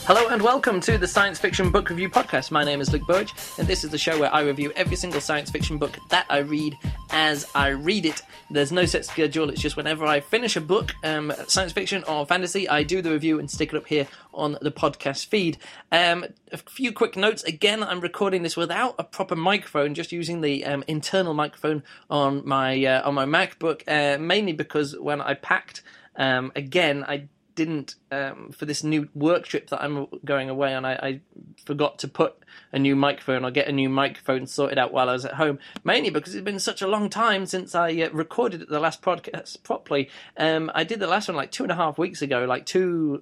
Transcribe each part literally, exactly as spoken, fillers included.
Hello and welcome to the Science Fiction Book Review Podcast. My name is Luke Burridge, and this is the show where I review every single science fiction book that I read as I read it. There's no set schedule, it's just whenever I finish a book, um, science fiction or fantasy, I do the review and stick it up here on the podcast feed. Um, a few quick notes. Again, I'm recording this without a proper microphone, just using the um, internal microphone on my uh, on my MacBook, uh, mainly because when I packed, um, again, I didn't, um, for this new work trip that I'm going away on, I, I forgot to put a new microphone or get a new microphone sorted out while I was at home, mainly because it's been such a long time since I uh, recorded the last podcast properly. Um, I did the last one like two and a half weeks ago, like two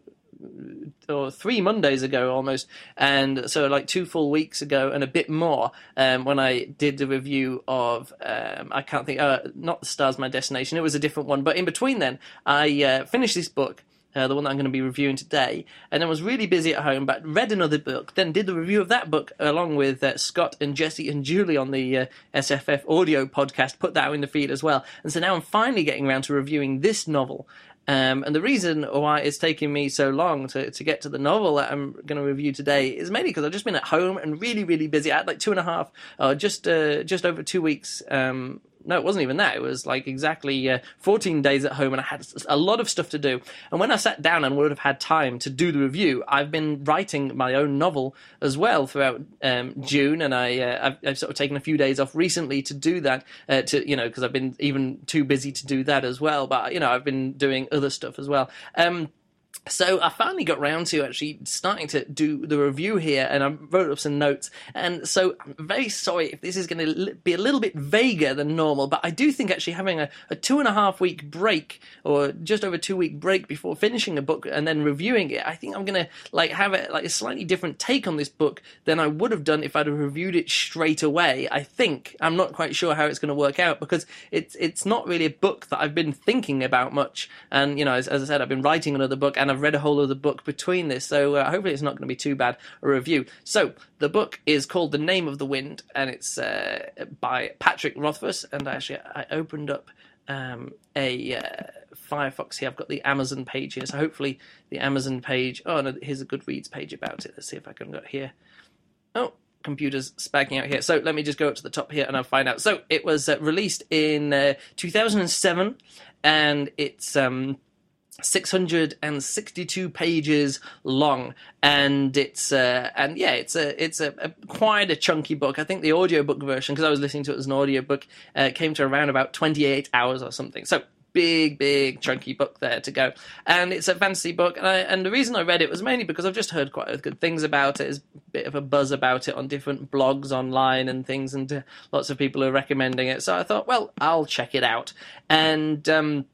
or three Mondays ago almost, and so like two full weeks ago and a bit more, um, when I did the review of, um, I can't think, uh, not The Star's My Destination, it was a different one, but in between then, I uh, finished this book, Uh, the one that I'm going to be reviewing today, and I was really busy at home, but read another book, then did the review of that book along with uh, Scott and Jesse and Julie on the uh, S F F audio podcast, put that out in the feed as well, and so now I'm finally getting around to reviewing this novel. Um, and the reason why it's taking me so long to, to get to the novel that I'm going to review today is mainly because I've just been at home and really, really busy. I had like two and a half, or just uh, just over two weeks. Um, no, it wasn't even that. It was like exactly uh, fourteen days at home, and I had a lot of stuff to do. And when I sat down and would have had time to do the review, I've been writing my own novel as well throughout um, June, and I uh, I've, I've sort of taken a few days off recently to do that. Uh, to you know, because I've been even too busy to do that as well. But you know, I've been doing other stuff as well. Um, So I finally got round to actually starting to do the review here, and I wrote up some notes. And so I'm very sorry if this is going to be a little bit vaguer than normal, but I do think actually having a, a two and a half week break, or just over two week break before finishing a book and then reviewing it, I think I'm going to like have a, like a slightly different take on this book than I would have done if I'd have reviewed it straight away. I think I'm not quite sure how it's going to work out, because it's it's not really a book that I've been thinking about much. And you know, as, as I said, I've been writing another book, and I've read a whole other book between this, so uh, hopefully it's not going to be too bad a review. So the book is called The Name of the Wind, and it's uh, by Patrick Rothfuss. And actually I opened up um, a uh, Firefox here. I've got the Amazon page here, so hopefully the Amazon page, oh no, here's a Goodreads page about it. Let's see if I can go here. Oh, computer's spagging out here. So let me just go up to the top here and I'll find out. So it was uh, released in uh, two thousand seven, and it's um six hundred sixty-two pages long, and it's uh, and yeah, it's a it's a, a quite a chunky book. I think the audiobook version, because I was listening to it as an audiobook, uh, came to around about twenty-eight hours or something. So big, big, chunky book there to go. And it's a fantasy book, and, I, and the reason I read it was mainly because I've just heard quite good things about it. There's a bit of a buzz about it on different blogs online and things, and uh, lots of people are recommending it. So I thought, well, I'll check it out. And um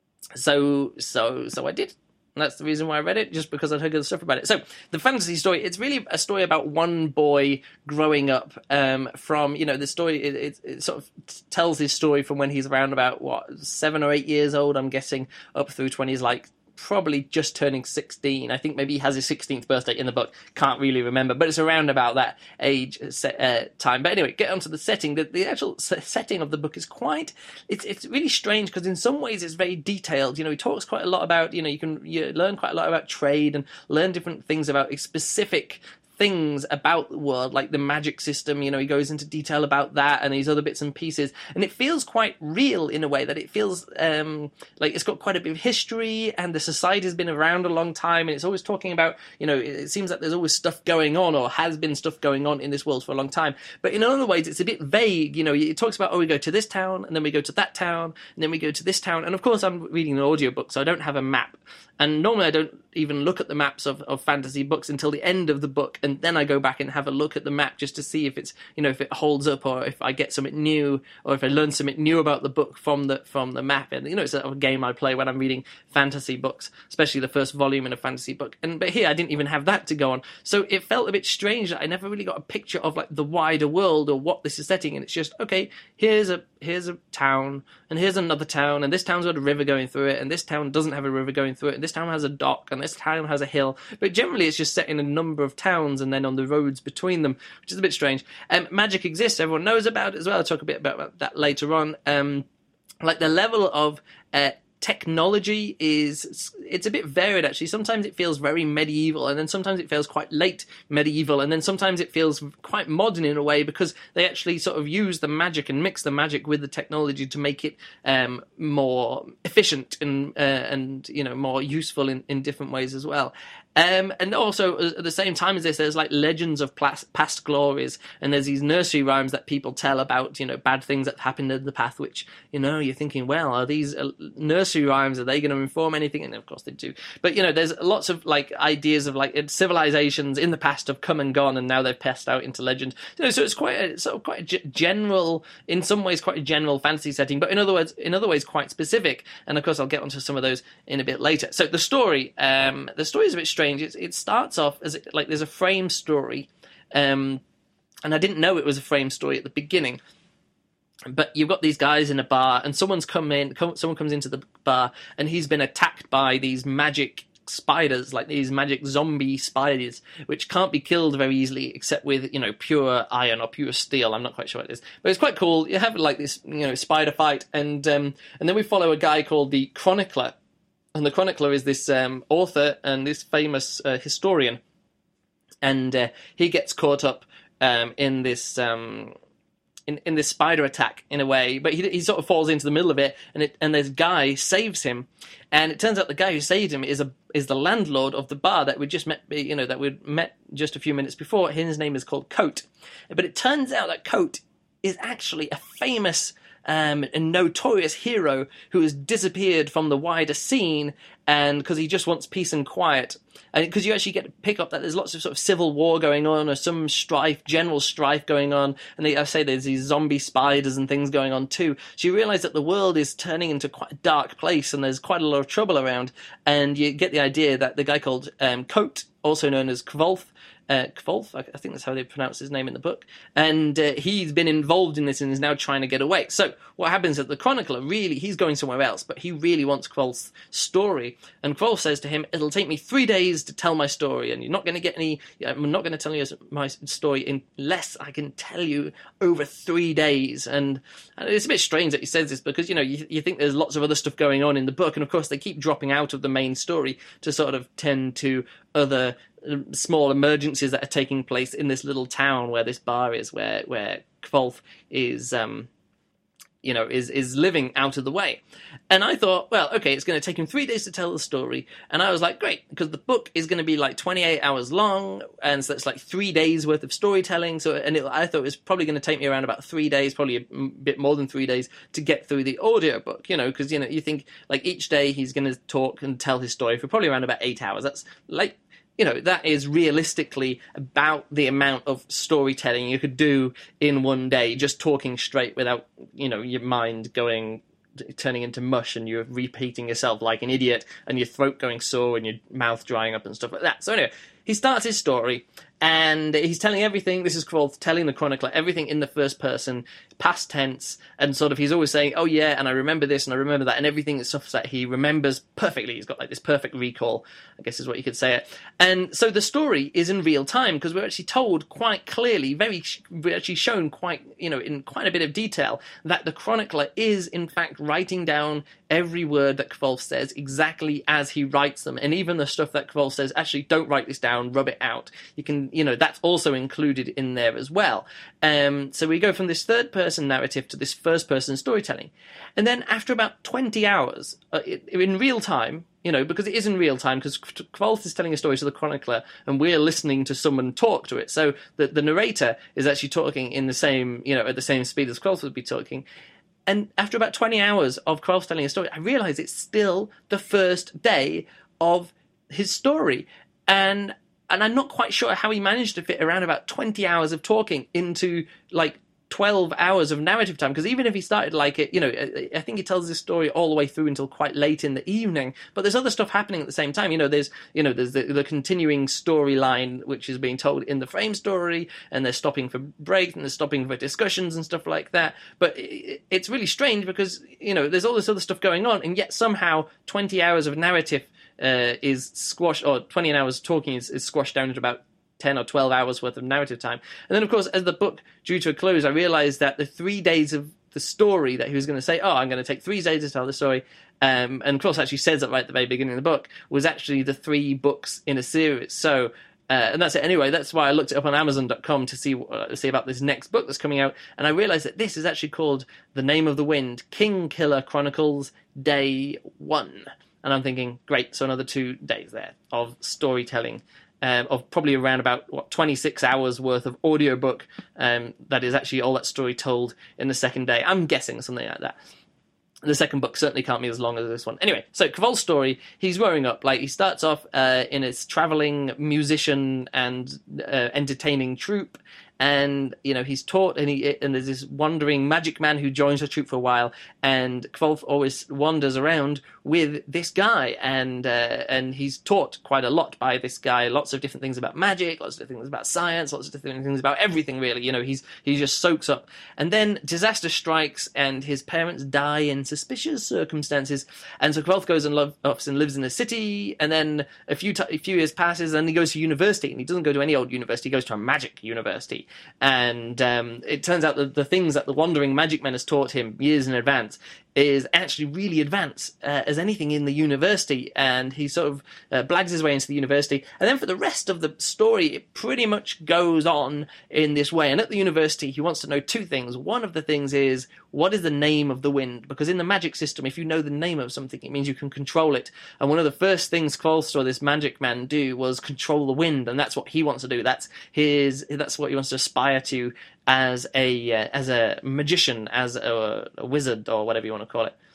So, so, so I did. And that's the reason why I read it, just because I'd heard good stuff about it. So, the fantasy story, it's really a story about one boy growing up um, from, you know, the story, it, it, it sort of tells his story from when he's around about, what, seven or eight years old, I'm guessing, up through twenties, like, probably just turning sixteen. I think maybe he has his sixteenth birthday in the book. Can't really remember, but it's around about that age set, uh, time. But anyway, get onto the setting. The, the actual setting of the book is quite, it's it's really strange, because in some ways it's very detailed. You know, he talks quite a lot about, you know, you can you learn quite a lot about trade and learn different things about specific things about the world, like the magic system. You know, he goes into detail about that and these other bits and pieces, and it feels quite real in a way that it feels um, like it's got quite a bit of history, and the society's been around a long time, and it's always talking about, you know, it seems like there's always stuff going on, or has been stuff going on in this world for a long time. But in other ways, it's a bit vague. You know, it talks about, oh, we go to this town, and then we go to that town, and then we go to this town. And of course, I'm reading an audiobook, so I don't have a map. And normally I don't even look at the maps of, of fantasy books until the end of the book, and then I go back and have a look at the map just to see if it's, you know, if it holds up, or if I get something new, or if I learn something new about the book from the from the map. And you know, it's a game I play when I'm reading fantasy books, especially the first volume in a fantasy book. And but here I didn't even have that to go on, so it felt a bit strange that I never really got a picture of like the wider world or what this is setting. And it's just, okay, here's a here's a town, and here's another town, and this town's got a river going through it, and this town doesn't have a river going through it, and this town has a dock, and this town has a hill. But generally it's just set in a number of towns and then on the roads between them, which is a bit strange. Um, magic exists, everyone knows about it as well. I'll talk a bit about that later on. Um, like the level of uh, technology is, it's a bit varied actually. Sometimes it feels very medieval, and then sometimes it feels quite late medieval, and then sometimes it feels quite modern in a way, because they actually sort of use the magic and mix the magic with the technology to make it um, more efficient and uh, and you know more useful in, in different ways as well. Um, and also, at the same time as this, there's like legends of past, past glories, and there's these nursery rhymes that people tell about, you know, bad things that happened in the past, which, you know, you're thinking, well, are these uh, nursery rhymes, are they going to inform anything? And of course they do. But, you know, there's lots of, like, ideas of, like, civilizations in the past have come and gone, and now they've passed out into legend. You know, so it's quite a, sort of quite a g- general, in some ways, quite a general fantasy setting, but in other words, in other ways, quite specific. And, of course, I'll get onto some of those in a bit later. So the story, um, the story is a bit strange. It, it starts off as like there's a frame story, um, and I didn't know it was a frame story at the beginning. But you've got these guys in a bar, and someone's come in. Come, someone comes into the bar, and he's been attacked by these magic spiders, like these magic zombie spiders, which can't be killed very easily except with, you know, pure iron or pure steel. I'm not quite sure what it is, but it's quite cool. You have like this, you know, spider fight, and um, and then we follow a guy called the Chronicler. And the Chronicler is this um, author and this famous uh, historian, and uh, he gets caught up um, in this um, in in this spider attack in a way. But he he sort of falls into the middle of it, and it and this guy saves him, and it turns out the guy who saved him is a is the landlord of the bar that we just met, you know, that we met just a few minutes before. His name is called Coat, but it turns out that Coat is actually a famous Um, a notorious hero who has disappeared from the wider scene, and because he just wants peace and quiet, and because you actually get to pick up that there's lots of sort of civil war going on, or some strife, general strife going on, and they, I say there's these zombie spiders and things going on too. So you realise that the world is turning into quite a dark place, and there's quite a lot of trouble around, and you get the idea that the guy called um, Coat, also known as Kvolf, Uh, Kvolf, I, I think that's how they pronounce his name in the book, and uh, he's been involved in this and is now trying to get away. So what happens is the Chronicler, really, he's going somewhere else, but he really wants Kvolf's story, and Kvolf says to him, it'll take me three days to tell my story, and you're not going to get any, I'm not going to tell you my story unless I can tell you over three days, and, and it's a bit strange that he says this, because, you know, you, you think there's lots of other stuff going on in the book, and of course they keep dropping out of the main story to sort of tend to other small emergencies that are taking place in this little town where this bar is, where where Kvolf is, um, you know, is is living out of the way. And I thought, well, okay, it's going to take him three days to tell the story, and I was like, great, because the book is going to be like twenty-eight hours long, and so it's like three days worth of storytelling. So, and it, I thought it was probably going to take me around about three days, probably a bit more than three days, to get through the audio book. You know, because you know you think like each day he's going to talk and tell his story for probably around about eight hours. That's like, you know, that is realistically about the amount of storytelling you could do in one day, just talking straight without, you know, your mind going, turning into mush and you're repeating yourself like an idiot and your throat going sore and your mouth drying up and stuff like that. So anyway, he starts his story, and he's telling everything, this is called telling the Chronicler, everything in the first person, past tense, and sort of he's always saying, oh yeah, and I remember this and I remember that, and everything is stuff that he remembers perfectly. He's got like this perfect recall, I guess is what you could say it. And so the story is in real time, because we're actually told quite clearly, very, we're actually shown quite, you know, in quite a bit of detail, that the Chronicler is in fact writing down every word that Kvolf says exactly as he writes them, and even the stuff that Kvolf says, actually don't write this down, rub it out. You can, you know, that's also included in there as well. Um, so we go from this third person narrative to this first person storytelling. And then after about twenty hours, uh, it, in real time, you know, because it is in real time, because Kvolf is telling a story to the Chronicler and we're listening to someone talk to it. So the, the narrator is actually talking in the same, you know, at the same speed as Kvolf would be talking. And after about twenty hours of Kvolf telling a story, I realise it's still the first day of his story. And and I'm not quite sure how he managed to fit around about twenty hours of talking into, like, twelve hours of narrative time, because even if he started like it, you know, I think he tells this story all the way through until quite late in the evening, but there's other stuff happening at the same time. You know, there's, you know, there's the, the continuing storyline which is being told in the frame story, and they're stopping for breaks and they're stopping for discussions and stuff like that. But it, it's really strange because, you know, there's all this other stuff going on, and yet somehow twenty hours of narrative uh, is squashed, or twenty hours talking is, is squashed down to about ten or twelve hours worth of narrative time. And then, of course, as the book drew to a close, I realised that the three days of the story that he was going to say, oh, I'm going to take three days to tell the story, um, and Kvothe actually says that right at the very beginning of the book, was actually the three books in a series. So, uh, and that's it. Anyway, that's why I looked it up on Amazon dot com to see uh, see about this next book that's coming out, and I realised that this is actually called The Name of the Wind, Kingkiller Chronicles, Day One. And I'm thinking, great, so another two days there of storytelling. Um, of probably around about, what, twenty-six hours worth of audiobook um, that is actually all that story told in the second day. I'm guessing something like that. The second book certainly can't be as long as this one. Anyway, so Kvothe's story, he's growing up. Like, he starts off uh, in his travelling musician and uh, entertaining troupe, and, you know, he's taught, and he and there's this wandering magic man who joins the troupe for a while, and Kvothe always wanders around with this guy, and uh, and he's taught quite a lot by this guy, lots of different things about magic, lots of different things about science, lots of different things about everything, really. You know, he's he just soaks up. And then disaster strikes, and his parents die in suspicious circumstances, and so Kvothe goes and love, off and lives in a city, and then a few t- a few years passes, and he goes to university, and he doesn't go to any old university, he goes to a magic university. And um, it turns out that the things that the wandering magic man has taught him years in advance is actually really advanced uh, as anything in the university, and he sort of uh, blags his way into the university. And then for the rest of the story, it pretty much goes on in this way. And at the university, he wants to know two things. One of the things is, what is the name of the wind? Because in the magic system, if you know the name of something, it means you can control it. And one of the first things Kvothe saw this magic man do was control the wind, and that's what he wants to do. That's his. That's what he wants to aspire to as a uh, as a magician, as a, a wizard, or whatever you want to call it.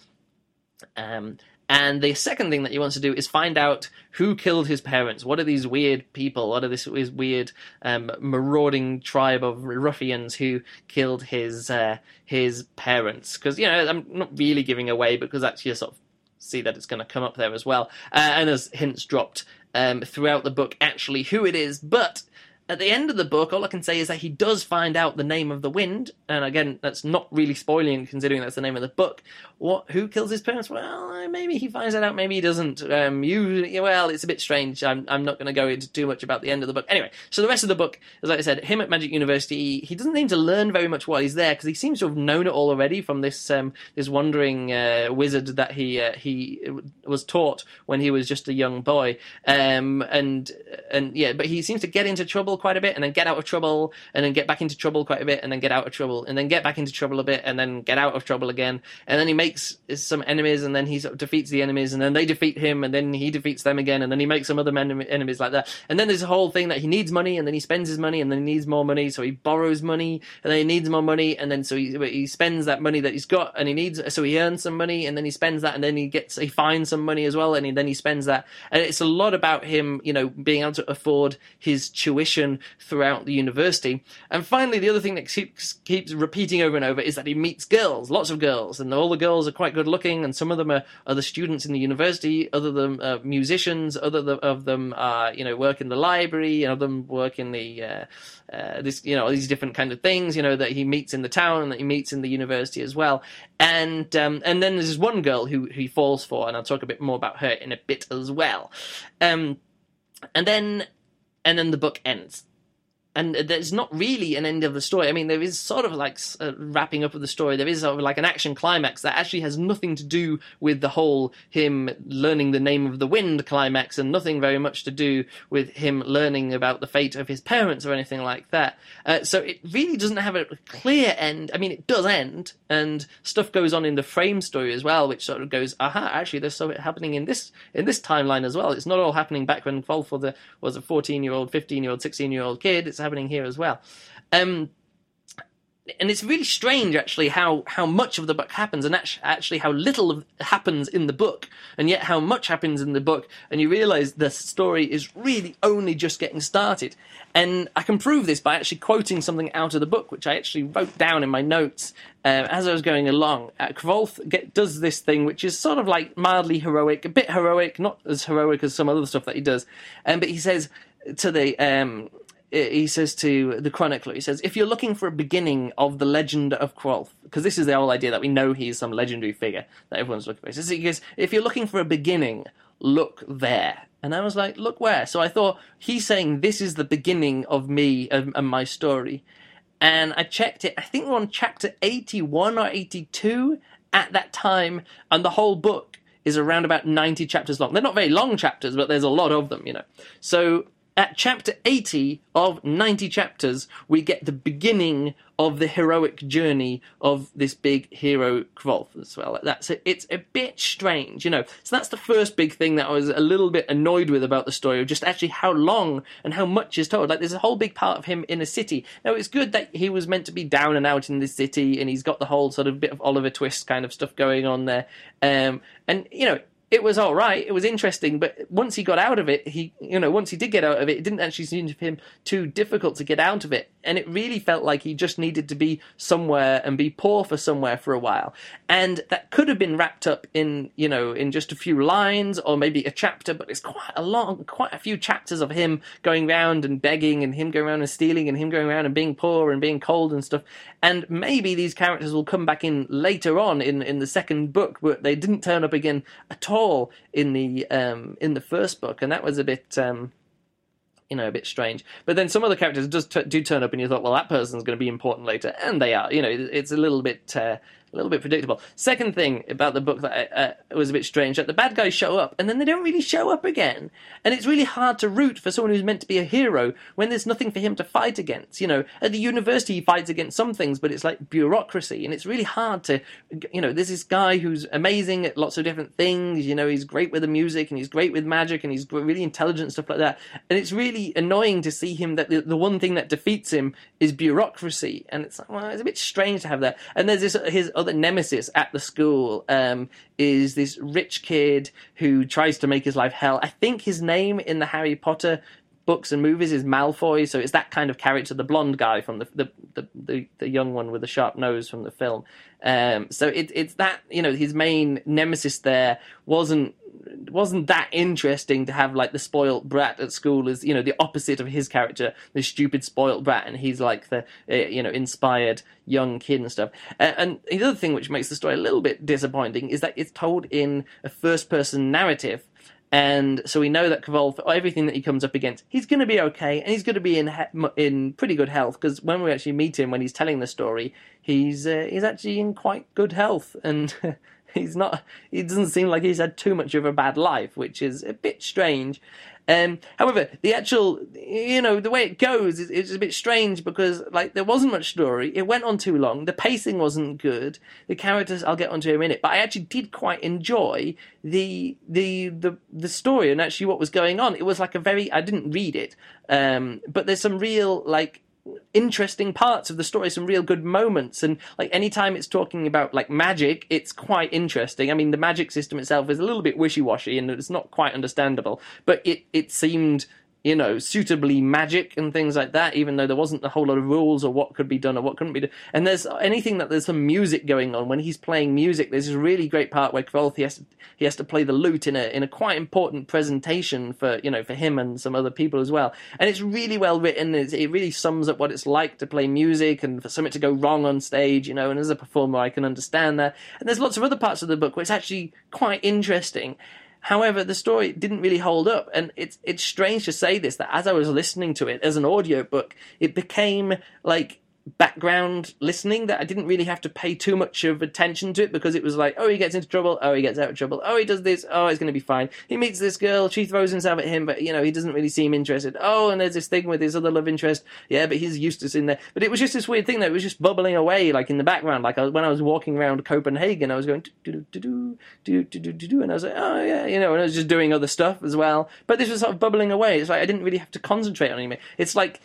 Um, and the second thing that he wants to do is find out who killed his parents. What are these weird people? What are this, this weird um, marauding tribe of ruffians who killed his uh, his parents? Because, you know, I'm not really giving away, because actually you sort of see that it's going to come up there as well. Uh, and there's hints dropped um, throughout the book, actually, who it is. But at the end of the book, all I can say is that he does find out the name of the wind, and again, that's not really spoiling, considering that's the name of the book. What? Who kills his parents? Well, maybe he finds that out, maybe he doesn't. Um, you, well, it's a bit strange. I'm, I'm not going to go into too much about the end of the book. Anyway, so the rest of the book is, like I said, him at Magic University. He doesn't seem to learn very much while he's there, because he seems to have known it all already from this um, this wandering uh, wizard that he uh, he was taught when he was just a young boy. Um, and and yeah, but he seems to get into trouble quite a bit, and then get out of trouble, and then get back into trouble quite a bit, and then get out of trouble, and then get back into trouble a bit, and then get out of trouble again, and then he makes some enemies, and then he sort of defeats the enemies, and then they defeat him, and then he defeats them again, and then he makes some other men- enemies like that. And then there's a whole thing that he needs money, and then he spends his money, and then he needs more money, so he borrows money, and then he needs more money, and then so he, he spends that money that he's got, and he needs, so he earns some money, and then he spends that, and then he gets, he finds some money as well, and he, then he spends that. And it's a lot about him, you know, being able to afford his tuition throughout the university. And finally, the other thing that keeps, keeps repeating over and over is that he meets girls, lots of girls, and all the girls are quite good looking, and some of them are, are the students in the university, other of them are musicians, other of them are, you know, work in the library, and other of them work in the, uh, uh, this, you know, these different kind of things, you know, that he meets in the town and that he meets in the university as well. And um, and then there's this one girl who, who he falls for, and I'll talk a bit more about her in a bit as well. Um, and then and then the book ends. And there's not really an end of the story. I mean, there is sort of like a wrapping up of the story. There is sort of like an action climax that actually has nothing to do with the whole him learning the name of the wind climax, and nothing very much to do with him learning about the fate of his parents or anything like that. Uh, so it really doesn't have a clear end. I mean, it does end, and stuff goes on in the frame story as well, which sort of goes, aha, actually there's something happening in this in this timeline as well. It's not all happening back when Kvothe was a fourteen-year-old, fifteen-year-old, sixteen-year-old kid. It's happening here as well. Um, and it's really strange, actually, how, how much of the book happens, and actually how little of, happens in the book, and yet how much happens in the book, and you realise the story is really only just getting started. And I can prove this by actually quoting something out of the book, which I actually wrote down in my notes uh, as I was going along. Uh, Kvothe get, does this thing, which is sort of like mildly heroic, a bit heroic, not as heroic as some other stuff that he does, um, but he says to the... Um, he says to the chronicler, he says, if you're looking for a beginning of the legend of Kvothe, because this is the whole idea that we know he's some legendary figure that everyone's looking for. He says, he goes, if you're looking for a beginning, look there. And I was like, look where? So I thought, he's saying this is the beginning of me and, and my story. And I checked it, I think we're on chapter eighty-one or eighty-two at that time, and the whole book is around about ninety chapters long. They're not very long chapters, but there's a lot of them, you know. So at chapter eighty of ninety chapters, we get the beginning of the heroic journey of this big hero Kvolf as well. That's a, it's a bit strange, you know. So that's the first big thing that I was a little bit annoyed with about the story, of just actually how long and how much is told. Like, there's a whole big part of him in a city. Now, it's good that he was meant to be down and out in this city, and he's got the whole sort of bit of Oliver Twist kind of stuff going on there. Um, and, you know, it was all right. It was interesting, but once he got out of it, he, you know, once he did get out of it, it didn't actually seem to him too difficult to get out of it. And it really felt like he just needed to be somewhere and be poor for somewhere for a while. And that could have been wrapped up in, you know, in just a few lines or maybe a chapter, but it's quite a long, quite a few chapters of him going around and begging, and him going around and stealing, and him going around and being poor and being cold and stuff. And maybe these characters will come back in later on in, in the second book, but they didn't turn up again at all in the um, in the first book, and that was a bit um, you know a bit strange. But then some other characters just t- do turn up, and you thought, well, that person's going to be important later, and they are. You know, it's a little bit uh, a little bit predictable. Second thing about the book that uh, was a bit strange, that the bad guys show up, and then they don't really show up again, and it's really hard to root for someone who's meant to be a hero when there's nothing for him to fight against. You know, at the university he fights against some things, but it's like bureaucracy, and it's really hard to, you know, there's this guy who's amazing at lots of different things. You know, he's great with the music, and he's great with magic, and he's really intelligent and stuff like that, and it's really annoying to see him that the, the one thing that defeats him is bureaucracy, and it's like, well, it's a bit strange to have that. And there's this his other nemesis at the school um, is this rich kid who tries to make his life hell. I think his name in the Harry Potter books and movies is Malfoy, so it's that kind of character, the blonde guy from the the the, the, the young one with the sharp nose from the film. Um, so it, it's that, you know, his main nemesis there wasn't wasn't that interesting to have, like, the spoilt brat at school is, you know, the opposite of his character, the stupid spoilt brat, and he's like the, uh, you know, inspired young kid and stuff. Uh, and the other thing which makes the story a little bit disappointing is that it's told in a first-person narrative. And so we know that Kvolf, everything that he comes up against, he's going to be okay, and he's going to be in he- in pretty good health, because when we actually meet him, when he's telling the story, he's uh, he's actually in quite good health, and he's not. He doesn't seem like he's had too much of a bad life, which is a bit strange. Um, however, the actual, you know, the way it goes is, is a bit strange, because, like, there wasn't much story. It went on too long. The pacing wasn't good. The characters, I'll get onto in a minute, but I actually did quite enjoy the the the the story and actually what was going on. It was like a very, I didn't read it, um, but there's some real, like, interesting parts of the story, some real good moments, and like anytime it's talking about like magic, it's quite interesting. I mean, the magic system itself is a little bit wishy-washy and it's not quite understandable, but it it seemed, you know, suitably magic and things like that, even though there wasn't a whole lot of rules or what could be done or what couldn't be done. And there's anything that there's some music going on. When he's playing music, there's this really great part where Kvolf, he has to, he has to play the lute in a in a quite important presentation for, you know, for him and some other people as well. And it's really well written. It's, it really sums up what it's like to play music and for something to go wrong on stage, you know, and as a performer I can understand that. And there's lots of other parts of the book where it's actually quite interesting. However, the story didn't really hold up, and it's it's strange to say this, that as I was listening to it as an audiobook, it became like background listening, that I didn't really have to pay too much of attention to it, because it was like, oh, he gets into trouble, oh, he gets out of trouble, oh, he does this, oh, it's going to be fine. He meets this girl, she throws himself at him, but, you know, he doesn't really seem interested. Oh, and there's this thing with his other love interest, yeah, but he's Eustace in there. But it was just this weird thing that was just bubbling away, like, in the background. Like, I was, when I was walking around Copenhagen, I was going, do-do-do-do, do-do-do-do-do, and I was like, oh, yeah, you know, and I was just doing other stuff as well. But this was sort of bubbling away. It's like I didn't really have to concentrate on anything. It's like,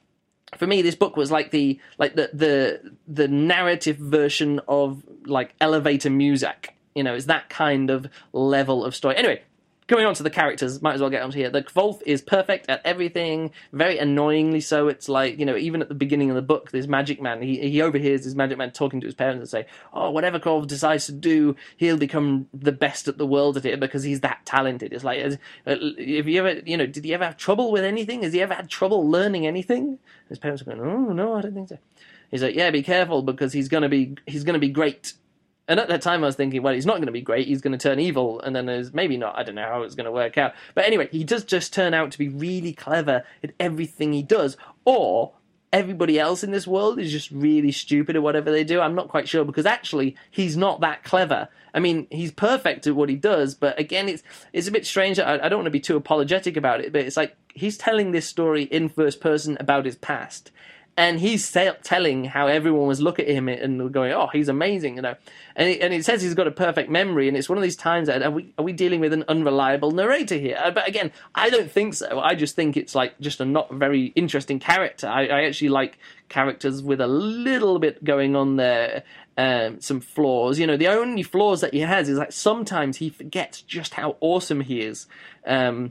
for me, this book was like the like the the the narrative version of like elevator music. You know, it's that kind of level of story. Anyway, going on to the characters, might as well get onto here. The Kvolf is perfect at everything, very annoyingly so. It's like, you know, even at the beginning of the book, this magic man, he he overhears this magic man talking to his parents and say, oh, whatever Kvolf decides to do, he'll become the best at the world at it because he's that talented. It's like, have you ever, you know, did he ever have trouble with anything? Has he ever had trouble learning anything? His parents are going, oh, no, I don't think so. He's like, yeah, be careful because he's going to be, he's going to be great. And at that time I was thinking, well, he's not going to be great, he's going to turn evil, and then there's maybe not, I don't know how it's going to work out. But anyway, he does just turn out to be really clever at everything he does, or everybody else in this world is just really stupid at whatever they do. I'm not quite sure, because actually he's not that clever. I mean, he's perfect at what he does, but again, it's it's a bit strange. I, I don't want to be too apologetic about it, but it's like he's telling this story in first person about his past. And he's telling how everyone was looking at him and going, "Oh, he's amazing," you know. And it, and it says he's got a perfect memory, and it's one of these times that are we are we dealing with an unreliable narrator here? But again, I don't think so. I just think it's like just a not very interesting character. I, I actually like characters with a little bit going on there, um, some flaws. You know, the only flaws that he has is like sometimes he forgets just how awesome he is. Um,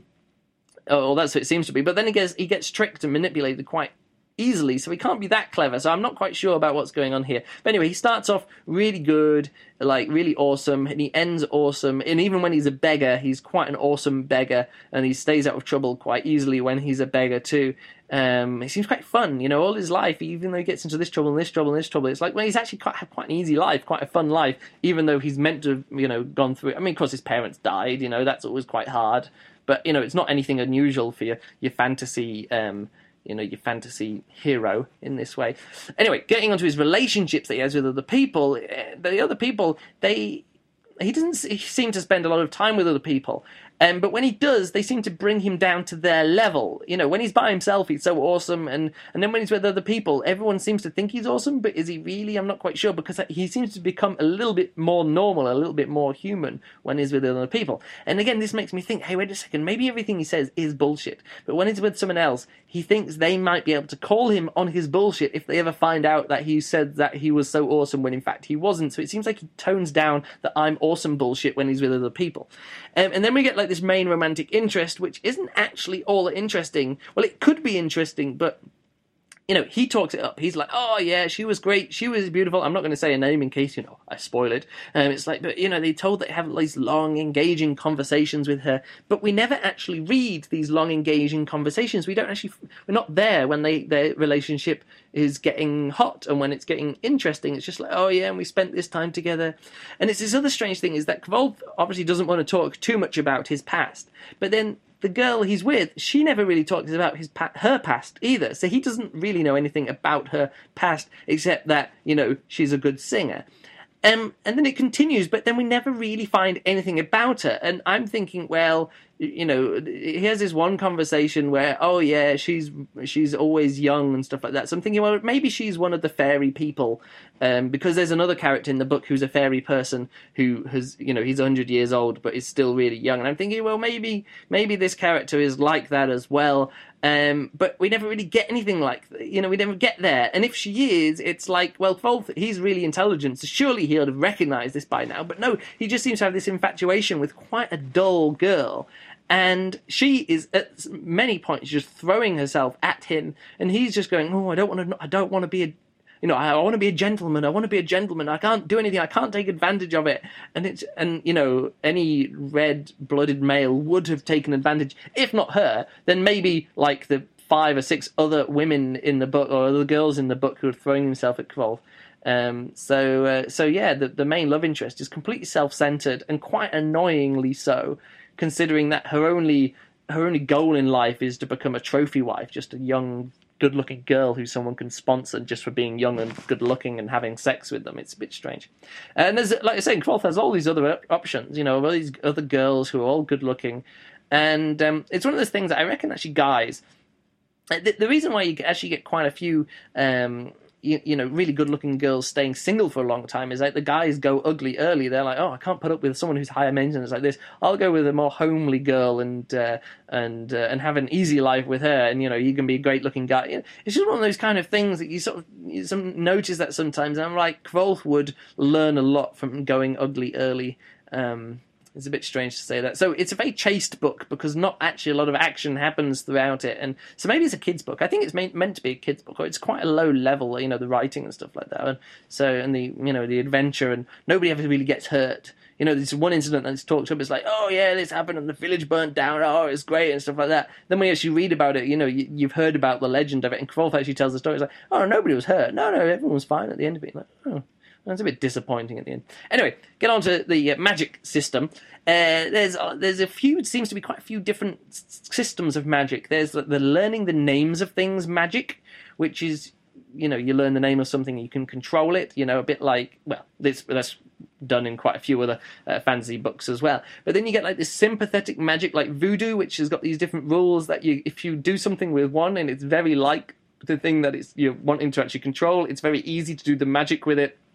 oh, that's what it seems to be. But then he gets he gets tricked and manipulated quite easily, so he can't be that clever, so I'm not quite sure about what's going on here. But anyway, he starts off really good, like really awesome, and he ends awesome, and even when he's a beggar, he's quite an awesome beggar, and he stays out of trouble quite easily when he's a beggar too. Um, he seems quite fun, you know, all his life, even though he gets into this trouble and this trouble and this trouble, it's like, well, he's actually quite, had quite an easy life, quite a fun life, even though he's meant to have, you know, gone through it. I mean, of course, his parents died, you know, that's always quite hard, but, you know, it's not anything unusual for your, your fantasy, um, you know, your fantasy hero in this way. Anyway, getting onto his relationships that he has with other people, the other people, they, he doesn't seem to spend a lot of time with other people. Um, but when he does, they seem to bring him down to their level. You know, when he's by himself, he's so awesome, and, and then when he's with other people, everyone seems to think he's awesome, but is he really? I'm not quite sure, because he seems to become a little bit more normal, a little bit more human when he's with other people. And again, this makes me think, hey, wait a second, maybe everything he says is bullshit, but when he's with someone else, he thinks they might be able to call him on his bullshit if they ever find out that he said that he was so awesome when in fact he wasn't. So it seems like he tones down the I'm awesome bullshit when he's with other people. Um, and then we get like this main romantic interest, which isn't actually all that interesting. Well, it could be interesting, but you know, he talks it up. He's like, oh yeah, she was great, she was beautiful. I'm not going to say a name in case, you know, I spoil it. Um, it's like, but you know, they told that they have these long, engaging conversations with her, but we never actually read these long, engaging conversations. We don't actually, we're not there when they their relationship is getting hot and when it's getting interesting. It's just like, oh yeah, and we spent this time together. And it's this other strange thing is that Kvolf obviously doesn't want to talk too much about his past, but then the girl he's with, she never really talks about his pa- her past either. So he doesn't really know anything about her past except that, you know, she's a good singer. Um, and then it continues, but then we never really find anything about her. And I'm thinking, well, you know, he has this one conversation where, oh yeah, she's she's always young and stuff like that. So I'm thinking, well, maybe she's one of the fairy people, um, because there's another character in the book who's a fairy person who has, you know, he's one hundred years old but is still really young. And I'm thinking, well, maybe maybe this character is like that as well. Um, but we never really get anything like, you know, we never get there. And if she is, it's like, well, Kvolf, he's really intelligent, so surely he would have recognised this by now. But no, he just seems to have this infatuation with quite a dull girl. And she is at many points just throwing herself at him, and he's just going, "Oh, I don't want to. I don't want to be a, you know, I, I want to be a gentleman. I want to be a gentleman. I can't do anything. I can't take advantage of it." And it's and you know, any red-blooded male would have taken advantage, if not her, then maybe like the five or six other women in the book or the girls in the book who are throwing themselves at Kvolf. Um, so, uh, so yeah, the the main love interest is completely self-centered and quite annoyingly so, considering that her only her only goal in life is to become a trophy wife, just a young, good-looking girl who someone can sponsor just for being young and good-looking and having sex with them. It's a bit strange. And there's, like I say, Kvolf has all these other options, you know, all these other girls who are all good-looking, and um, it's one of those things that I reckon actually guys, the, the reason why you actually get quite a few Um, You, you know, really good-looking girls staying single for a long time is like the guys go ugly early. They're like, oh, I can't put up with someone who's higher maintenance like this. I'll go with a more homely girl and uh, and uh, and have an easy life with her. And you know, you can be a great-looking guy. You know, it's just one of those kind of things that you sort of you some notice that sometimes. And I'm like, Kvolf would learn a lot from going ugly early. Um, It's a bit strange to say that. So it's a very chaste book because not actually a lot of action happens throughout it. And so maybe it's a kid's book. I think it's meant, meant to be a kid's book, or it's quite a low level, you know, the writing and stuff like that. And so, and the, you know, the adventure, and nobody ever really gets hurt. You know, there's one incident that's talked up, it's like, oh yeah, this happened and the village burnt down, oh, it's great and stuff like that. Then when you actually read about it, you know, you, you've heard about the legend of it, and Kvolf actually tells the story. It's like, oh, nobody was hurt. No, no, everyone was fine at the end of it. Like, oh. That's a bit disappointing at the end. Anyway, get on to the uh, magic system. Uh, there's uh, there's a few, it seems to be quite a few different s- systems of magic. There's the, the learning the names of things magic, which is, you know, you learn the name of something, you can control it, you know, a bit like, well, this that's done in quite a few other uh, fantasy books as well. But then you get like this sympathetic magic like voodoo, which has got these different rules that you, if you do something with one and it's very like the thing that it's, you're wanting to actually control, it's very easy to do the magic with it.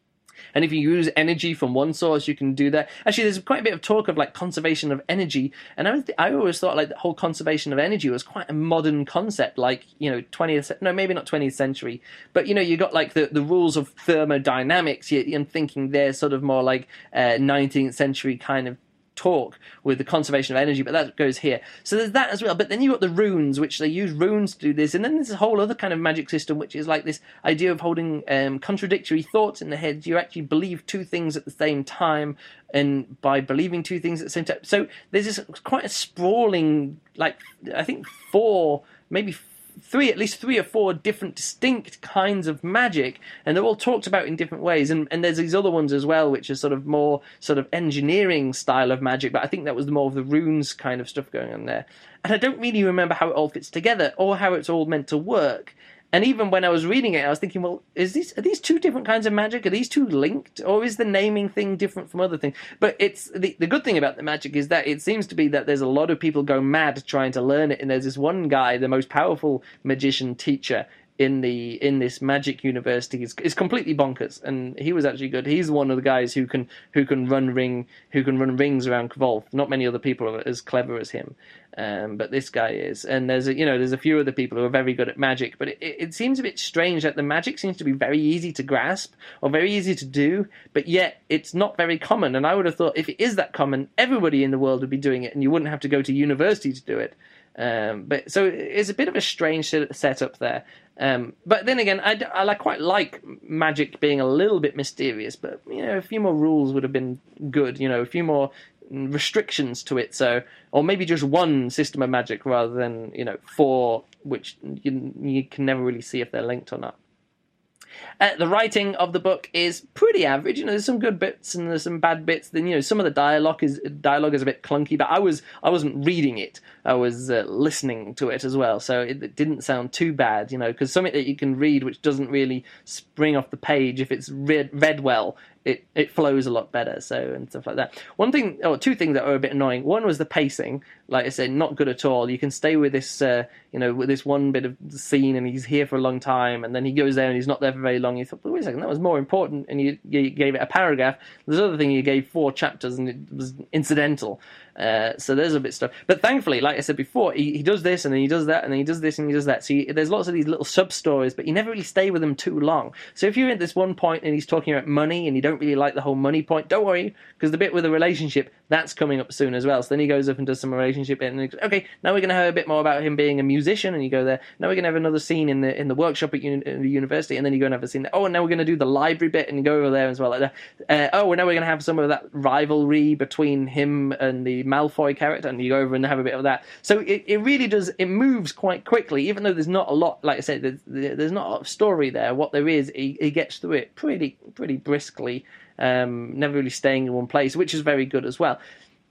And if you use energy from one source, you can do that. Actually, there's quite a bit of talk of like conservation of energy, and I, th- I always thought like the whole conservation of energy was quite a modern concept, like, you know, twentieth, no, maybe not twentieth century, but, you know, you got like the, the rules of thermodynamics. You, I'm thinking they're sort of more like uh, nineteenth century kind of talk with the conservation of energy, but that goes here. So there's that as well. But then you've got the runes, which they use runes to do this, and then there's a whole other kind of magic system, which is like this idea of holding um, contradictory thoughts in the head. You actually believe two things at the same time, and by believing two things at the same time, so there's this quite a sprawling, like, I think four, maybe three, at least three or four different distinct kinds of magic, and they're all talked about in different ways. And, and there's these other ones as well, which are sort of more sort of engineering style of magic, but I think that was more of the runes kind of stuff going on there. And I don't really remember how it all fits together or how it's all meant to work. And even when I was reading it, I was thinking, well, is these are these two different kinds of magic? Are these two linked? Or is the naming thing different from other things? But it's the, the good thing about the magic is that it seems to be that there's a lot of people go mad trying to learn it. And there's this one guy, the most powerful magician teacher in the in this magic university, is, is completely bonkers, and he was actually good. He's one of the guys who can who can run ring who can run rings around Kvolth. Not many other people are as clever as him, um, but this guy is. And there's a, you know there's a few other people who are very good at magic, but it, it seems a bit strange that the magic seems to be very easy to grasp or very easy to do, but yet it's not very common. And I would have thought if it is that common, everybody in the world would be doing it, and you wouldn't have to go to university to do it. Um, but so it's a bit of a strange setup there. Um, but then again, I, I quite like magic being a little bit mysterious, but, you know, a few more rules would have been good, you know, a few more restrictions to it. So, or maybe just one system of magic rather than, you know, four, which you, you can never really see if they're linked or not. Uh, the writing of the book is pretty average. You know, there's some good bits and there's some bad bits. Then, you know, some of the dialogue is dialogue is a bit clunky. But I was I wasn't reading it. I was uh, listening to it as well, so it, it didn't sound too bad. You know, because something that you can read which doesn't really spring off the page, if it's read read well, it it flows a lot better. So and stuff like that. One thing, or two things that were a bit annoying. One was the pacing. Like I said, not good at all. You can stay with this, uh, you know, with this one bit of scene, and he's here for a long time, and then he goes there and he's not there for very long. You thought, well, wait a second, that was more important, and you, you gave it a paragraph. There's other thing, you gave four chapters, and it was incidental. Uh, so there's a bit of stuff. But thankfully, like I said before, he, he does this, and then he does that, and then he does this, and he does that. So you, there's lots of these little sub-stories, but you never really stay with them too long. So if you're at this one point, and he's talking about money, and you don't really like the whole money point, don't worry, because the bit with the relationship, that's coming up soon as well. So then he goes up and does some relationship, and he goes, okay, now we're going to have a bit more about him being a musician, and you go there. Now we're going to have another scene in the in the workshop at uni- the university, and then you go and have a scene there. Oh, and now we're going to do the library bit, and you go over there as well. Like that. Uh, oh, and now we're going to have some of that rivalry between him and the Malfoy character, and you go over and have a bit of that. So it, it really does, it moves quite quickly, even though there's not a lot, like I said, there's, there's not a lot of story there. What there is, he, he gets through it pretty pretty briskly, um, never really staying in one place, which is very good as well.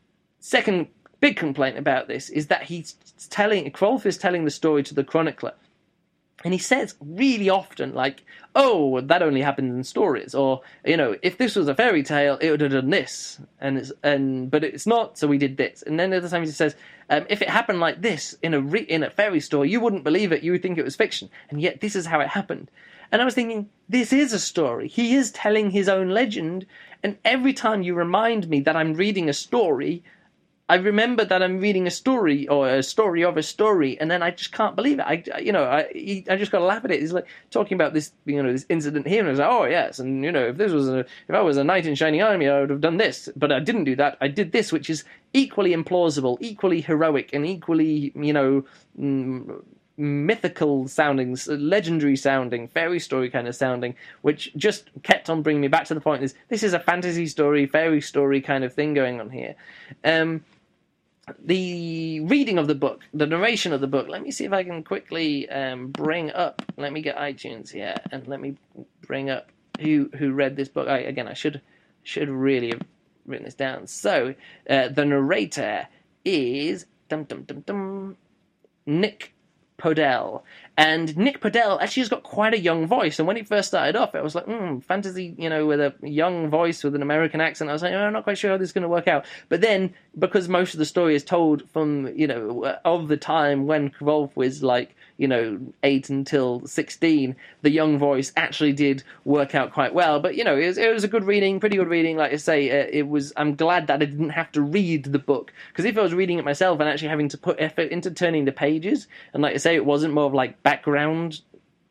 Second big complaint about this is that he's telling, Kvolf is telling the story to the chronicler. And he says really often, like, oh, that only happens in stories, or, you know, if this was a fairy tale, it would have done this, and it's, and but it's not, so we did this. And then other times he says, um, if it happened like this in a re- in a fairy story, you wouldn't believe it, you would think it was fiction, and yet this is how it happened. And I was thinking, this is a story. He is telling his own legend, and every time you remind me that I'm reading a story, I remember that I'm reading a story or a story of a story, and then I just can't believe it. I, you know, I, I just got to laugh at it. He's like talking about this, you know, this incident here, and I was like, oh yes, and you know, if this was a, if I was a knight in shining armor, I would have done this, but I didn't do that. I did this, which is equally implausible, equally heroic, and equally, you know, mm, mythical sounding, legendary sounding, fairy story kind of sounding, which just kept on bringing me back to the point is this is a fantasy story, fairy story kind of thing going on here. Um, The reading of the book, the narration of the book, let me see if I can quickly um, bring up, let me get iTunes here, and let me bring up who who read this book. I, again, I should should really have written this down. So uh, the narrator is dum dum dum dum Nick Podell. And Nick Podell actually has got quite a young voice. And when it first started off, I was like, hmm, fantasy, you know, with a young voice with an American accent. I was like, oh, I'm not quite sure how this is going to work out. But then, because most of the story is told from, you know, of the time when Kvolf was like, you know, eight until sixteen, the young voice actually did work out quite well. But, you know, it was, it was a good reading, pretty good reading. Like I say, uh, it was, I'm glad that I didn't have to read the book. Because if I was reading it myself and actually having to put effort into turning the pages, and like I say, it wasn't more of like background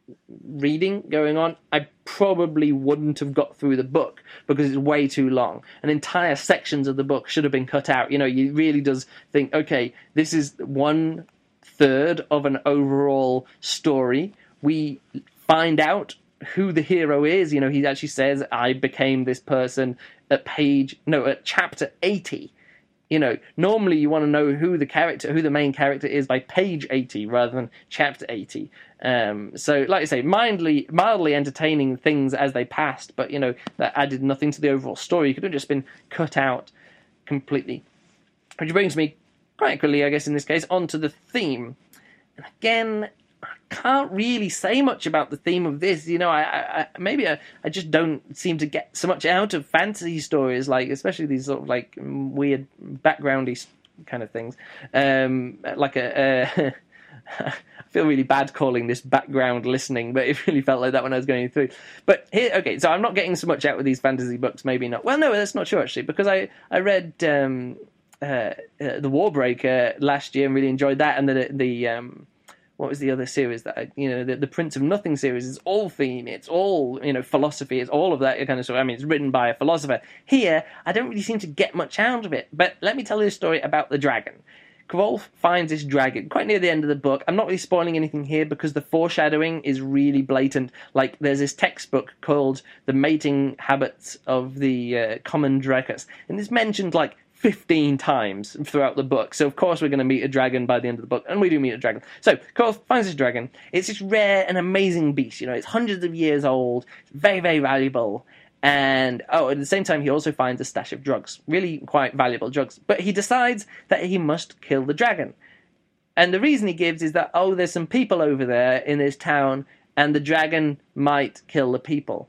reading going on, I probably wouldn't have got through the book because it's way too long. And entire sections of the book should have been cut out. You know, you really does think, okay, this is one third of an overall story. We find out who the hero is. You know, he actually says, I became this person at page, no, at chapter eighty. You know, normally you want to know who the character, who the main character is by page eighty rather than chapter eighty. Um, so, like I say, mildly, mildly entertaining things as they passed, but, you know, that added nothing to the overall story. It could have just been cut out completely. Which brings me, quite quickly, I guess, in this case, onto the theme. And again, I can't really say much about the theme of this. You know, I, I maybe I, I just don't seem to get so much out of fantasy stories, like especially these sort of like weird backgroundy kind of things. Um, like a, uh, I feel really bad calling this background listening, but it really felt like that when I was going through. But here, okay, so I'm not getting so much out of these fantasy books. Maybe not. Well, no, that's not true actually, because I I read um, uh, uh, the Warbreaker last year and really enjoyed that, and the the um, what was the other series that I, you know, the, the Prince of Nothing series is all theme, it's all, you know, philosophy, it's all of that kind of stuff. I mean, it's written by a philosopher. Here, I don't really seem to get much out of it, but let me tell you a story about the dragon. Kvolf finds this dragon quite near the end of the book. I'm not really spoiling anything here because the foreshadowing is really blatant. Like, there's this textbook called The Mating Habits of the uh, Common Drakus, and it's mentioned, like, fifteen times throughout the book. So, of course, we're going to meet a dragon by the end of the book, and we do meet a dragon. So, Kvolf finds this dragon. It's this rare and amazing beast. You know, it's hundreds of years old. It's very, very valuable. And, oh, at the same time, he also finds a stash of drugs. Really quite valuable drugs. But he decides that he must kill the dragon. And the reason he gives is that, oh, there's some people over there in this town, and the dragon might kill the people.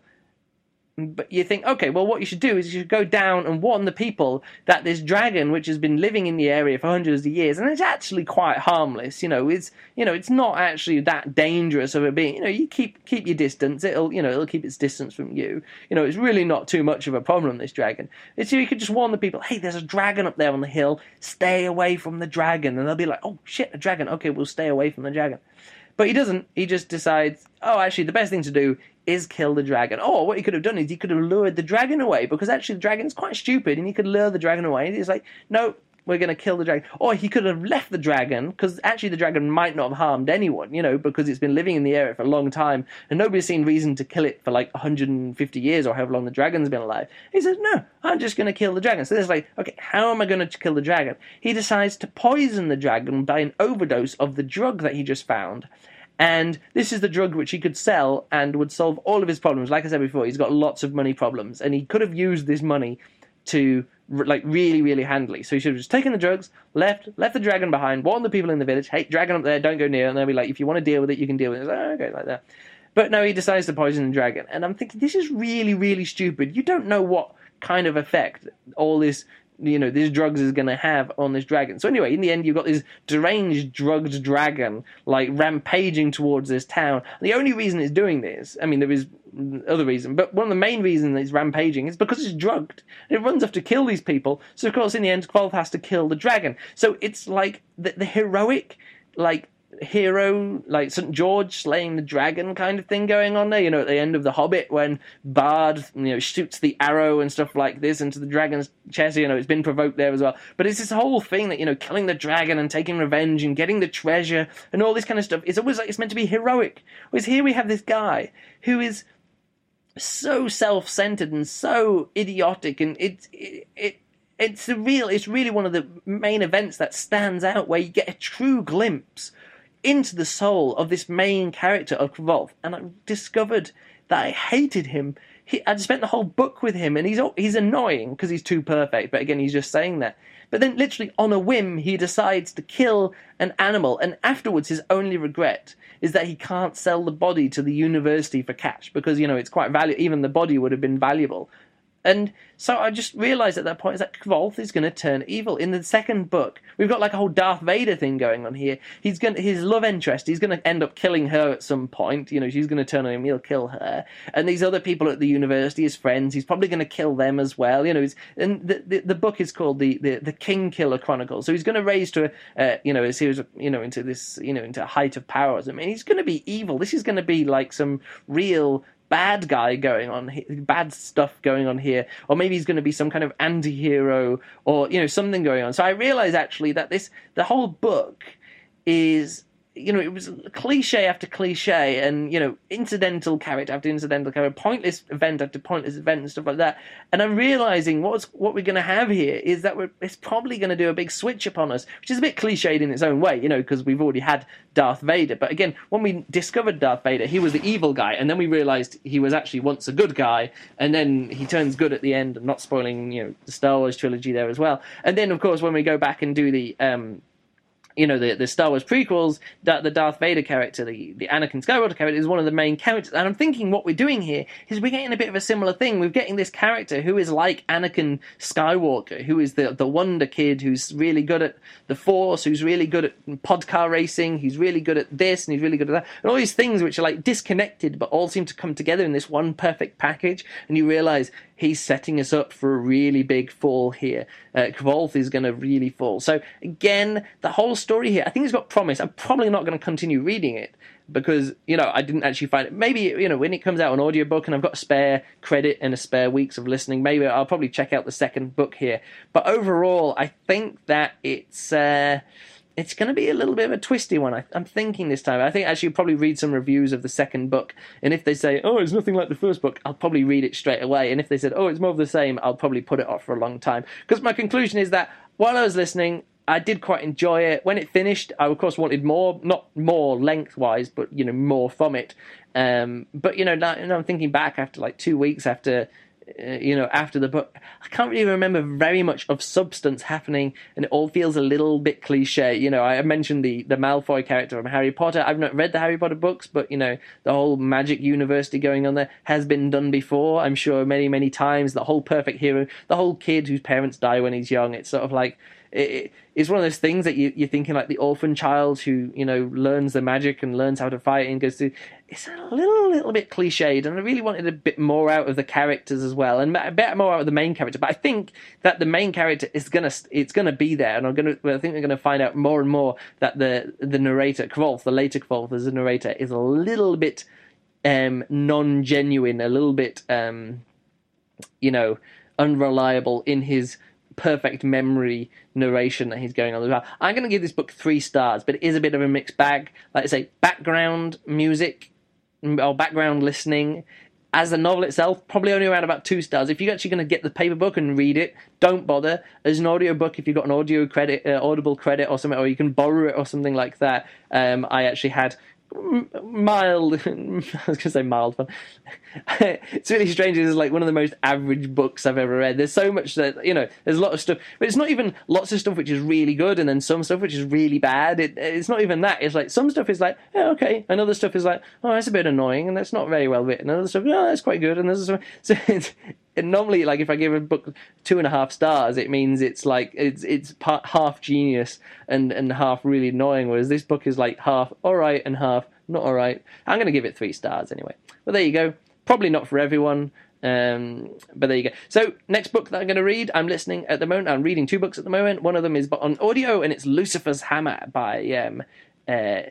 But you think, okay, well, what you should do is you should go down and warn the people that this dragon, which has been living in the area for hundreds of years, and it's actually quite harmless, you know, it's, you know, it's not actually that dangerous of a being. You know, you keep keep your distance, it'll, you know, it'll keep its distance from you. You know, it's really not too much of a problem, this dragon. And so you could just warn the people, hey, there's a dragon up there on the hill, stay away from the dragon. And they'll be like, oh, shit, a dragon, okay, we'll stay away from the dragon. But he doesn't. He just decides, oh, actually, the best thing to do is kill the dragon. Or what he could have done is he could have lured the dragon away, because actually the dragon's quite stupid, and he could lure the dragon away. And he's like, no, we're going to kill the dragon. Or he could have left the dragon, because actually the dragon might not have harmed anyone, you know, because it's been living in the area for a long time, and nobody's seen reason to kill it for like one hundred fifty years, or however long the dragon's been alive. He says, no, I'm just going to kill the dragon. So there's like, okay, how am I going to kill the dragon? He decides to poison the dragon by an overdose of the drug that he just found. And this is the drug which he could sell and would solve all of his problems. Like I said before, he's got lots of money problems, and he could have used this money to, like, really, really handily. So he should have just taken the drugs, left left the dragon behind, warned the people in the village, hey, dragon up there, don't go near, and they'll be like, if you want to deal with it, you can deal with it. Like, oh, okay, like that. But no, he decides to poison the dragon. And I'm thinking, this is really, really stupid. You don't know what kind of effect all this, you know, these drugs is going to have on this dragon. So anyway, in the end, you've got this deranged, drugged dragon, like, rampaging towards this town. And the only reason it's doing this, I mean, there is other reason, but one of the main reasons it's rampaging is because it's drugged. It runs off to kill these people, so of course, in the end, Kvolf has to kill the dragon. So it's like the, the heroic, like, hero, like Saint George slaying the dragon kind of thing going on there, you know, at the end of The Hobbit when Bard, you know, shoots the arrow and stuff like this into the dragon's chest, you know, it's been provoked there as well. But it's this whole thing that, you know, killing the dragon and taking revenge and getting the treasure and all this kind of stuff, it's always like it's meant to be heroic. Whereas here we have this guy who is so self-centered and so idiotic, and it's it, it it's a real it's really one of the main events that stands out, where you get a true glimpse into the soul of this main character of Kvolf, and I discovered that I hated him. he, I spent the whole book with him, and he's he's annoying because he's too perfect. But again, he's just saying that. But then, literally on a whim, he decides to kill an animal, and afterwards, his only regret is that he can't sell the body to the university for cash because, you know, it's quite valuable. Even the body would have been valuable. And so I just realised at that point is that Kvothe is going to turn evil. In the second book, we've got like a whole Darth Vader thing going on here. He's going to, his love interest, he's going to end up killing her at some point. You know, she's going to turn on him, he'll kill her. And these other people at the university, his friends, he's probably going to kill them as well. You know, he's, and the, the the book is called the the, the King Killer Chronicles. So he's going to raise to a, uh, you know, a series of, you know, into this, you know, into a height of power. I mean, he's going to be evil. This is going to be like some real bad guy going on here, bad stuff going on here, or maybe he's going to be some kind of anti-hero, or, you know, something going on. So I realized actually that this, the whole book is, you know, it was cliche after cliche, and, you know, incidental character after incidental character, pointless event after pointless event and stuff like that. And I'm realizing what's what we're going to have here is that we're, it's probably going to do a big switch upon us, which is a bit cliched in its own way, you know, because we've already had Darth Vader. But again, when we discovered Darth Vader, he was the evil guy, and then we realized he was actually once a good guy, and then he turns good at the end. I'm not spoiling, you know, the Star Wars trilogy there as well. And then, of course, when we go back and do the um you know, the, the Star Wars prequels, that the Darth Vader character, the, the Anakin Skywalker character, is one of the main characters. And I'm thinking what we're doing here is we're getting a bit of a similar thing. We're getting this character who is like Anakin Skywalker, who is the, the wonder kid, who's really good at the Force, who's really good at podcar racing, who's really good at this, and he's really good at that. And all these things which are like disconnected, but all seem to come together in this one perfect package. And you realize he's setting us up for a really big fall here. Uh, Kvothe is going to really fall. So, again, the whole story here, I think it's got promise. I'm probably not going to continue reading it because, you know, I didn't actually find it. Maybe, you know, when it comes out on audiobook and I've got a spare credit and a spare weeks of listening, maybe I'll probably check out the second book here. But overall, I think that it's... Uh, It's going to be a little bit of a twisty one, I, I'm thinking this time. I think actually you'll probably read some reviews of the second book, and if they say, oh, it's nothing like the first book, I'll probably read it straight away, and if they said, oh, it's more of the same, I'll probably put it off for a long time. Because my conclusion is that while I was listening, I did quite enjoy it. When it finished, I, of course, wanted more, not more lengthwise, but, you know, more from it. Um, but, you know, now, now I'm thinking back after, like, two weeks after... Uh, you know, after the book, I can't really remember very much of substance happening, and it all feels a little bit cliche. You know, I mentioned the, the Malfoy character from Harry Potter. I've not read the Harry Potter books, but, you know, the whole magic university going on there has been done before, I'm sure, many, many times. The whole perfect hero, the whole kid whose parents die when he's young, it's sort of like, it, it's one of those things that you, you're thinking like the orphan child who, you know, learns the magic and learns how to fight and goes through. It's a little, little bit cliched, and I really wanted a bit more out of the characters as well, and a bit more out of the main character. But I think that the main character is gonna, it's gonna be there, and I'm gonna, I think we're gonna find out more and more that the the narrator, Kvothe, the later Kvothe as a narrator, is a little bit um, non-genuine, a little bit, um, you know, unreliable in his perfect memory narration that he's going on as well. I'm going to give this book three stars, but it is a bit of a mixed bag. Like I say, background music or background listening. As the novel itself, probably only around about two stars. If you're actually going to get the paper book and read it, don't bother. As an audio book, if you've got an audio credit, uh, Audible credit or something, or you can borrow it or something like that, um, I actually had mild, I was going to say mild fun. It's really strange. It's like one of the most average books I've ever read. There's so much that, you know, there's a lot of stuff, but it's not even lots of stuff which is really good and then some stuff which is really bad. It, it's not even that. It's like some stuff is like, yeah, okay, and other stuff is like, oh, that's a bit annoying and that's not very well written. And other stuff, oh, that's quite good. And there's some, so it's, and normally, like, if I give a book two and a half stars, it means it's like it's it's part, half genius and, and half really annoying. Whereas this book is like half all right and half not all right. I'm going to give it three stars anyway. But there you go. Probably not for everyone, um, but there you go. So next book that I'm going to read, I'm listening at the moment. I'm reading two books at the moment. One of them is on audio, and it's Lucifer's Hammer by um, uh,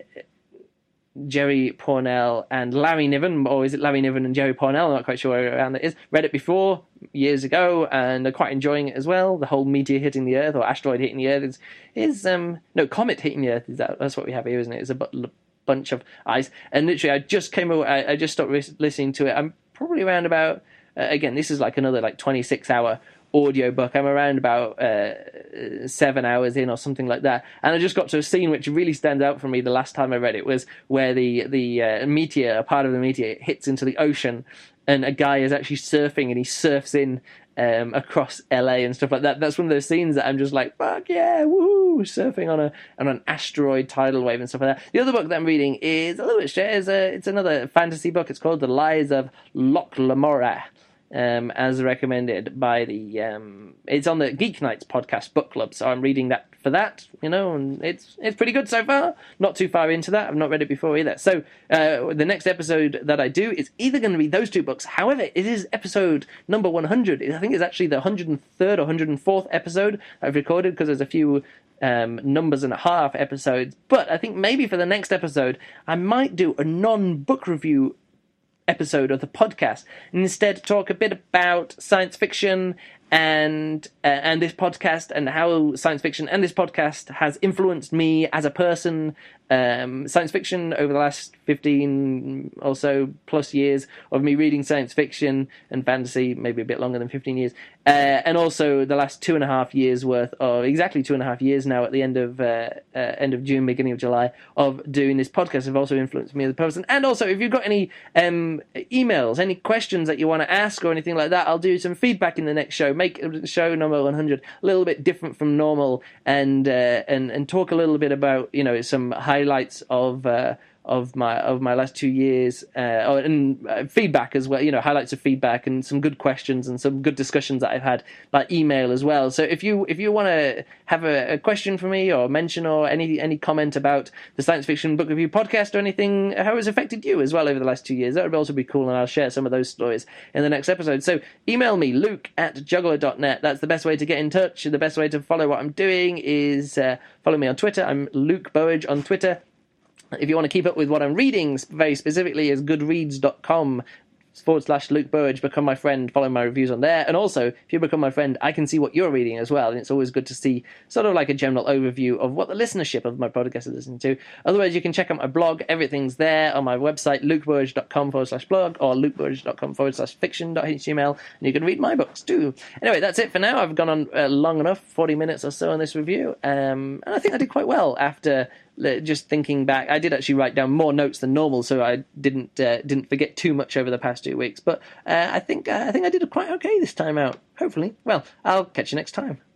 Jerry Pournelle and Larry Niven, or is it Larry Niven and Jerry Pournelle? I'm not quite sure where around that is. Read it before, years ago, and I'm quite enjoying it as well. The whole meteor hitting the Earth, or asteroid hitting the Earth, is, is um, no, comet hitting the Earth, is that, that's what we have here, isn't it? It's a bu- bunch of ice. And literally, I just came over, I, I just stopped re- listening to it. I'm probably around about, uh, again, this is like another like twenty-six hour audio book. I'm around about uh, seven hours in or something like that, and I just got to a scene which really stands out for me. The last time I read it was where the the uh, meteor, a part of the meteor, hits into the ocean, and a guy is actually surfing, and he surfs in um, across L A and stuff like that. That's one of those scenes that I'm just like, fuck yeah, woohoo, surfing on a on an asteroid tidal wave and stuff like that. The other book that I'm reading is a little bit shit. It's, a, it's another fantasy book. It's called The Lies of Locke Lamora. Um, as recommended by the, um, it's on the Geek Nights podcast book club, so I'm reading that for that, you know, and it's it's pretty good so far. Not too far into that. I've not read it before either. So uh, the next episode that I do is either going to be those two books. However, it is episode number one hundred. I think it's actually the one hundred third or one hundred fourth episode I've recorded, because there's a few um, numbers and a half episodes. But I think maybe for the next episode, I might do a non-book review episode of the podcast, and instead talk a bit about science fiction and uh, and this podcast, and how science fiction and this podcast has influenced me as a person. Um, science fiction over the last fifteen or so plus years of me reading science fiction and fantasy, maybe a bit longer than fifteen years, uh, and also the last two and a half years worth of, exactly two and a half years now at the end of uh, uh, end of June, beginning of July, of doing this podcast have also influenced me as a person. And also, if you've got any um, emails, any questions that you want to ask or anything like that, I'll do some feedback in the next show. Make show number one hundred a little bit different from normal, and uh, and and talk a little bit about, you know, some highlights of uh, of my of my last two years, uh, oh, and uh, feedback as well. You know, highlights of feedback and some good questions and some good discussions that I've had by email as well. So if you if you want to have a, a question for me, or mention, or any any comment about the Science Fiction Book Review podcast, or anything, how it's affected you as well over the last two years, that would also be cool, and I'll share some of those stories in the next episode. So email me, luke at juggler dot net. That's the best way to get in touch. The best way to follow what I'm doing is uh, follow me on Twitter. I'm Luke Burridge on Twitter. If you want to keep up with what I'm reading, very specifically, is goodreads dot com forward slash Luke Burridge. Become my friend, follow my reviews on there. And also, if you become my friend, I can see what you're reading as well. And it's always good to see sort of like a general overview of what the listenership of my podcast is listening to. Otherwise, you can check out my blog. Everything's there on my website, lukeburridge dot com forward slash blog, or lukeburridge dot com forward slash fiction dot h t m l. And you can read my books too. Anyway, that's it for now. I've gone on uh, long enough, forty minutes or so on this review. Um, and I think I did quite well after just thinking back. I did actually write down more notes than normal, so I didn't uh, didn't forget too much over the past two weeks. But uh, I think uh, I think I did quite okay this time out. Hopefully. Well, I'll catch you next time.